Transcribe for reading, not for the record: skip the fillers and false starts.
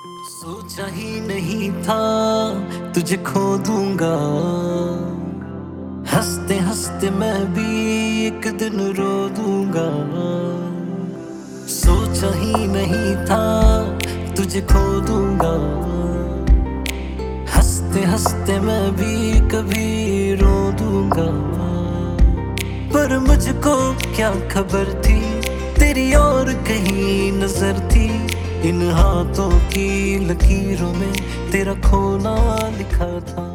सोचा ही नहीं था तुझे खो दूंगा, हंसते हंसते मैं भी एक दिन रो दूंगा। सोचा ही नहीं था तुझे खो दूंगा, हंसते हंसते मैं भी कभी रो दूंगा। पर मुझको क्या खबर थी तेरी और कहीं नजर थी, इन हाथों की लकीरों में तेरा खोना लिखा था।